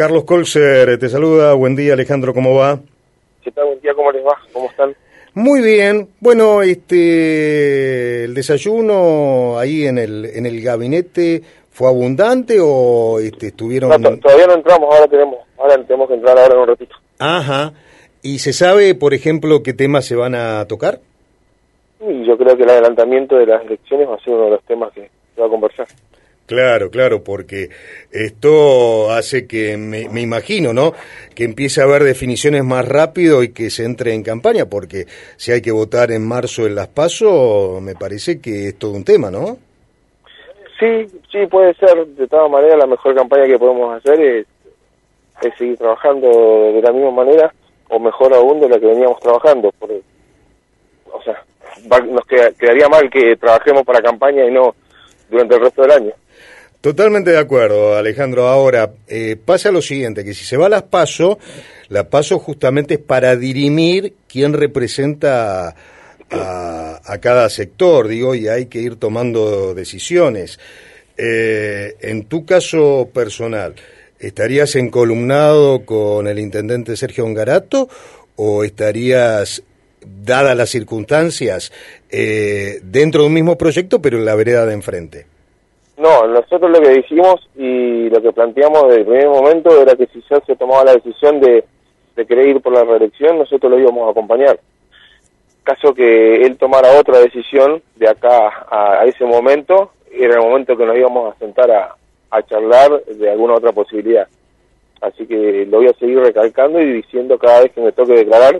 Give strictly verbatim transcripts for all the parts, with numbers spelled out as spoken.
Carlos Colser te saluda, buen día Alejandro, ¿cómo va? ¿Qué tal? Buen día, ¿cómo les va? ¿Cómo están? Muy bien, bueno, este, el desayuno ahí en el en el gabinete fue abundante o este, estuvieron... No, to- todavía no entramos, ahora tenemos, ahora tenemos que entrar ahora en un ratito. Ajá, ¿y se sabe, por ejemplo, qué temas se van a tocar? Y yo creo que el adelantamiento de las elecciones va a ser uno de los temas que se va a conversar. Claro, claro, porque esto hace que, me, me imagino, ¿no?, que empiece a haber definiciones más rápido y que se entre en campaña, porque si hay que votar en marzo en las PASO, me parece que es todo un tema, ¿no? Sí, sí, puede ser. De todas maneras, la mejor campaña que podemos hacer es, es seguir trabajando de la misma manera, o mejor aún de la que veníamos trabajando. Por, o sea, va, nos queda, quedaría mal que trabajemos para campaña y no durante el resto del año. Totalmente de acuerdo, Alejandro. Ahora, eh, pasa lo siguiente, que si se va a las PASO, la PASO justamente es para dirimir quién representa a, a cada sector, digo, y hay que ir tomando decisiones. Eh, en tu caso personal, ¿estarías encolumnado con el intendente Sergio Ongarato o estarías, dadas las circunstancias, eh, dentro de un mismo proyecto pero en la vereda de enfrente? No, nosotros lo que dijimos y lo que planteamos desde el primer momento era que si ya se tomaba la decisión de, de querer ir por la reelección, nosotros lo íbamos a acompañar. Caso que él tomara otra decisión de acá a, a ese momento, era el momento que nos íbamos a sentar a, a charlar de alguna otra posibilidad. Así que lo voy a seguir recalcando y diciendo cada vez que me toque declarar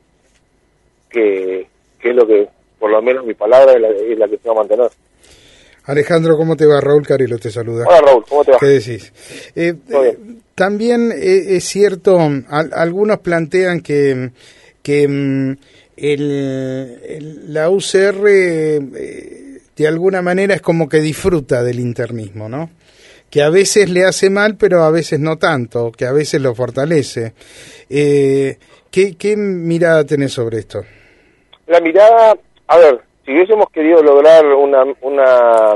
que, que es lo que, por lo menos mi palabra es la, es la que se va a mantener. Alejandro, ¿cómo te va? Raúl Carilo te saluda. Hola Raúl, ¿cómo te va? ¿Qué decís? Eh, eh, también eh, es cierto, al, algunos plantean que, que mm, el, el, la U C R eh, de alguna manera es como que disfruta del internismo, ¿no? Que a veces le hace mal, pero a veces no tanto, que a veces lo fortalece. Eh, ¿qué, ¿Qué mirada tenés sobre esto? La mirada, a ver, si hubiésemos querido lograr una una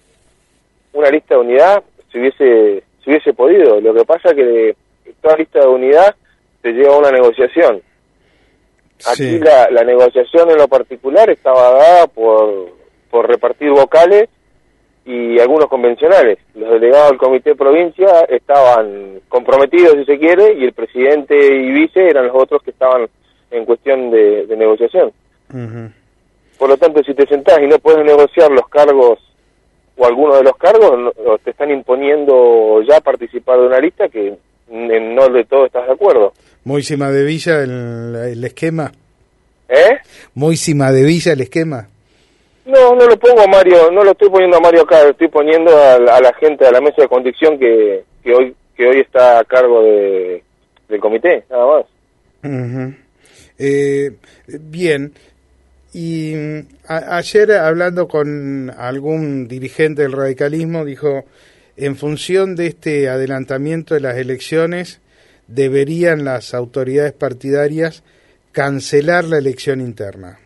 una lista de unidad, se hubiese se hubiese podido. Lo que pasa es que toda lista de unidad te lleva a una negociación. Aquí sí. la, la negociación en lo particular estaba dada por por repartir vocales y algunos convencionales. Los delegados del comité provincia estaban comprometidos, si se quiere, y el presidente y vice eran los otros que estaban en cuestión de, de negociación. Uh-huh. Por lo tanto, si te sentás y no puedes negociar los cargos o alguno de los cargos, no, te están imponiendo ya participar de una lista que en no de todo estás de acuerdo. Muy cima de Villa el, el esquema. ¿Eh? Muy cima de Villa el esquema. No, no lo pongo a Mario, no lo estoy poniendo a Mario acá, lo estoy poniendo a la, a la gente, a la mesa de conducción que, que hoy que hoy está a cargo de del comité, nada más. Uh-huh. Eh, bien. Y a, ayer hablando con algún dirigente del radicalismo dijo, en función de este adelantamiento de las elecciones, deberían las autoridades partidarias cancelar la elección interna,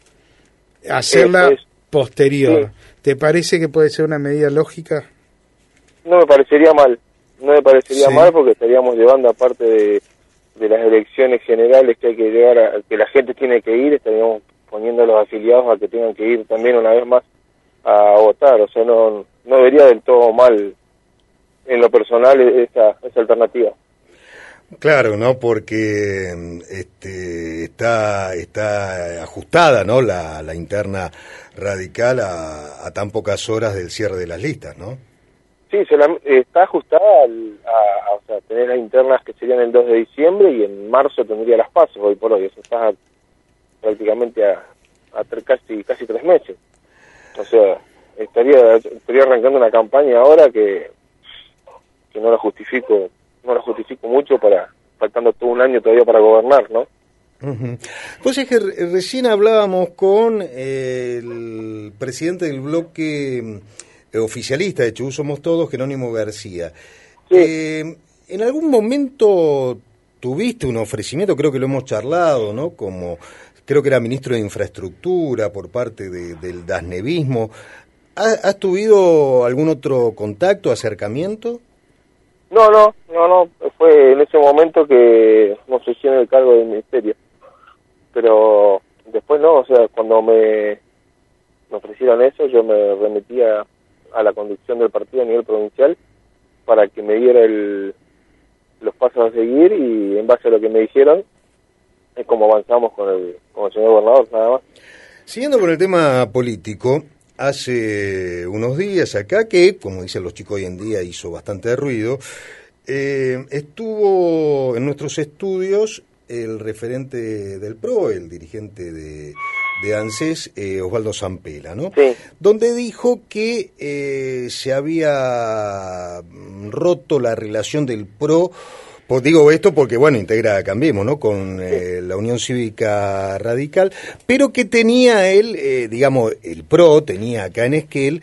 hacerla es, es, posterior. Sí. ¿Te parece que puede ser una medida lógica? No me parecería mal, no me parecería sí. mal porque estaríamos llevando, aparte de, de las elecciones generales que hay que llevar, a, que la gente tiene que ir, estaríamos poniendo a los afiliados a que tengan que ir también una vez más a votar. O sea, no no debería del todo mal en lo personal esa, esa alternativa. Claro, ¿no? Porque este, está está ajustada, ¿no? La, la interna radical a, a tan pocas horas del cierre de las listas, ¿no? Sí, se la, está ajustada al, a, a o sea, tener las internas que serían el dos de diciembre y en marzo tendría las PASO hoy por hoy. Eso está prácticamente a, a tre, casi casi tres meses. O sea, estaría estaría arrancando una campaña ahora que que no la justifico no la justifico mucho para faltando todo un año todavía para gobernar, ¿no? Uh-huh. Pues es que re recién hablábamos con eh, el presidente del bloque eh, oficialista de Chubut Somos Todos, Jerónimo García. Sí. Eh, en algún momento tuviste un ofrecimiento, creo que lo hemos charlado, ¿no? Como creo que era ministro de Infraestructura por parte de, del dasnevismo. ¿Has, ¿Has tuvido algún otro contacto, acercamiento? No, no, no, no. fue en ese momento que me ofrecieron el cargo del ministerio. Pero después no, o sea, cuando me, me ofrecieron eso, yo me remitía a la conducción del partido a nivel provincial para que me diera el, los pasos a seguir, y en base a lo que me dijeron es como avanzamos con el, con el señor gobernador, nada más. Siguiendo con el tema político, hace unos días acá que, como dicen los chicos hoy en día, hizo bastante ruido, eh, estuvo en nuestros estudios el referente del P R O, el dirigente de, de ANSES, eh, Osvaldo Zampela, ¿no? Sí. Donde dijo que eh, se había roto la relación del P R O. Pues digo esto porque, bueno, integra Cambiemos, ¿no?, con eh, la Unión Cívica Radical, pero que tenía él, eh, digamos, el P R O tenía acá en Esquel,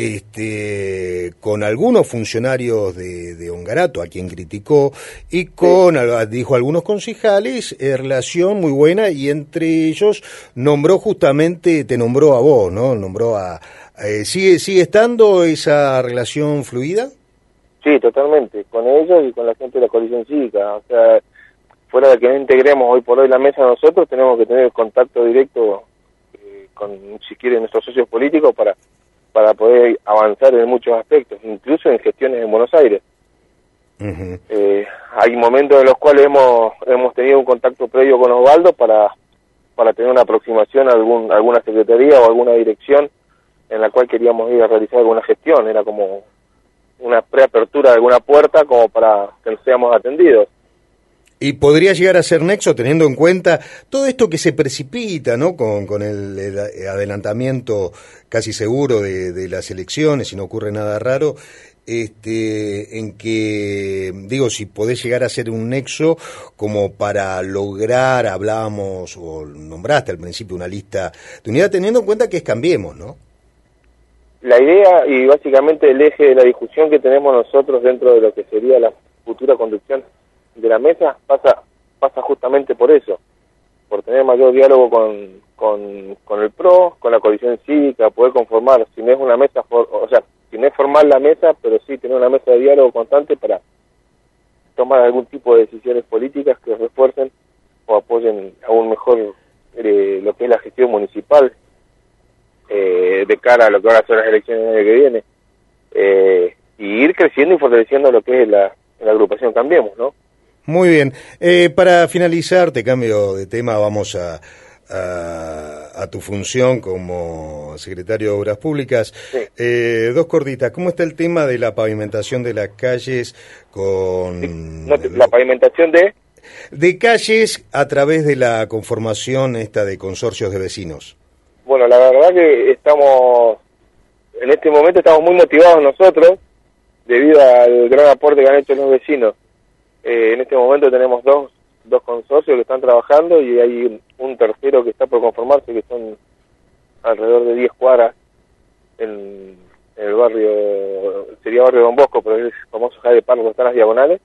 este, con algunos funcionarios de, de Ongarato, a quien criticó, y con, sí. dijo, algunos concejales, eh, relación muy buena, y entre ellos nombró justamente, te nombró a vos, ¿no?, nombró a... Eh, ¿sigue, ¿Sigue estando esa relación fluida? Sí, totalmente, con ellos y con la gente de la coalición cívica. O sea, fuera de que no integremos hoy por hoy la mesa nosotros, tenemos que tener contacto directo eh, con, si quieren, nuestros socios políticos para, para poder avanzar en muchos aspectos, incluso en gestiones en Buenos Aires. Uh-huh. Eh, hay momentos en los cuales hemos hemos tenido un contacto previo con Osvaldo para, para tener una aproximación a algún, alguna secretaría o alguna dirección en la cual queríamos ir a realizar alguna gestión. Era como una preapertura de alguna puerta como para que nos seamos atendidos. Y podría llegar a ser nexo teniendo en cuenta todo esto que se precipita, ¿no?, con, con el, el adelantamiento casi seguro de, de las elecciones, si no ocurre nada raro, este, en que, digo, si podés llegar a ser un nexo como para lograr, hablábamos, o nombraste al principio una lista de unidad, teniendo en cuenta que es Cambiemos, ¿no? La idea y básicamente el eje de la discusión que tenemos nosotros dentro de lo que sería la futura conducción de la mesa pasa pasa justamente por eso, por tener mayor diálogo con, con, con el P R O, con la coalición cívica, poder conformar, si no es una mesa, for, o sea, si no es formal la mesa, pero sí tener una mesa de diálogo constante para tomar algún tipo de decisiones políticas que refuercen o apoyen aún mejor eh, lo que es la gestión municipal, Eh, de cara a lo que van a ser las elecciones del año que viene, eh, y ir creciendo y fortaleciendo lo que es la, la agrupación Cambiemos, ¿no? Muy bien. Eh, para finalizar, te cambio de tema, vamos a, a, a tu función como secretario de Obras Públicas. Sí. Eh, dos cortitas. ¿Cómo está el tema de la pavimentación de las calles con... Sí. No, la pavimentación de... de calles a través de la conformación esta de consorcios de vecinos? Bueno, la verdad que estamos, en este momento estamos muy motivados nosotros, debido al gran aporte que han hecho los vecinos. Eh, en este momento tenemos dos, dos consorcios que están trabajando y hay un tercero que está por conformarse, que son alrededor de diez cuadras en, en el barrio, sería barrio Don Bosco, pero es el famoso Jade Parro, que están las diagonales.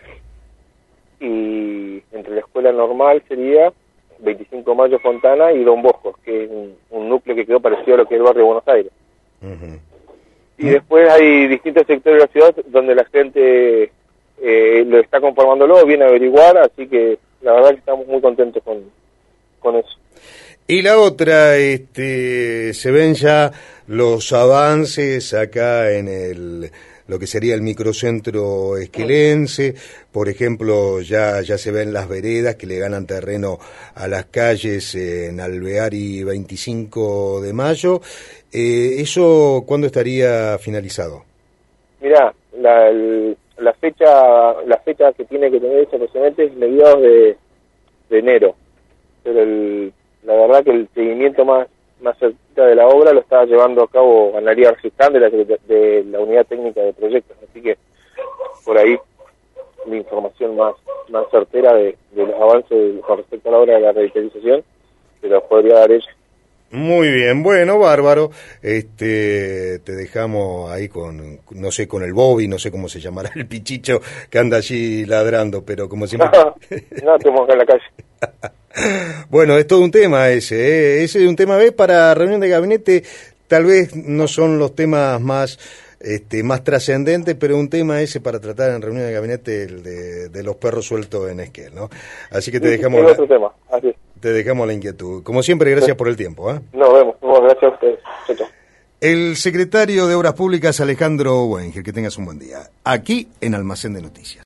Y entre la escuela normal sería veinticinco de mayo Fontana y Don Bosco, que es un, un núcleo que quedó parecido a lo que es el barrio de Buenos Aires. Uh-huh. Y después hay distintos sectores de la ciudad donde la gente eh, lo está conformándolo, viene a averiguar, así que la verdad que estamos muy contentos con, con eso. Y la otra, este, se ven ya los avances acá en el... lo que sería el microcentro esquelense, por ejemplo, ya ya se ven las veredas que le ganan terreno a las calles en Alvear y veinticinco de mayo. Eh, ¿Eso cuándo estaría finalizado? Mirá, la, el, la fecha la fecha que tiene que tener eso aproximadamente es mediados de, de enero, pero el, la verdad que el seguimiento más más cerca de la obra lo estaba llevando a cabo Ana María Argistán de la, de la Unidad Técnica de Proyectos, así que por ahí la información más más certera de, de los avances con respecto a la obra de la revitalización se los podría dar ella. Muy bien, bueno, bárbaro. Este, te dejamos ahí con, no sé, con el Bobby, no sé cómo se llamará el pichicho que anda allí ladrando, pero como siempre... No, no, estamos acá en la calle. Bueno, es todo un tema ese, ¿eh? Ese es un tema, ¿ves? Para reunión de gabinete tal vez no son los temas más este, más trascendente, pero un tema ese para tratar en reunión de gabinete, el de, de los perros sueltos en Esquel, ¿no? Así que te Sí, dejamos es la, otro tema, así. te dejamos la inquietud. Como siempre, gracias Sí. por el tiempo, ¿eh? Nos vemos, nos vemos, gracias a ustedes. Chao, chao. El secretario de Obras Públicas, Alejandro Wenger, que tengas un buen día. Aquí en Almacén de Noticias.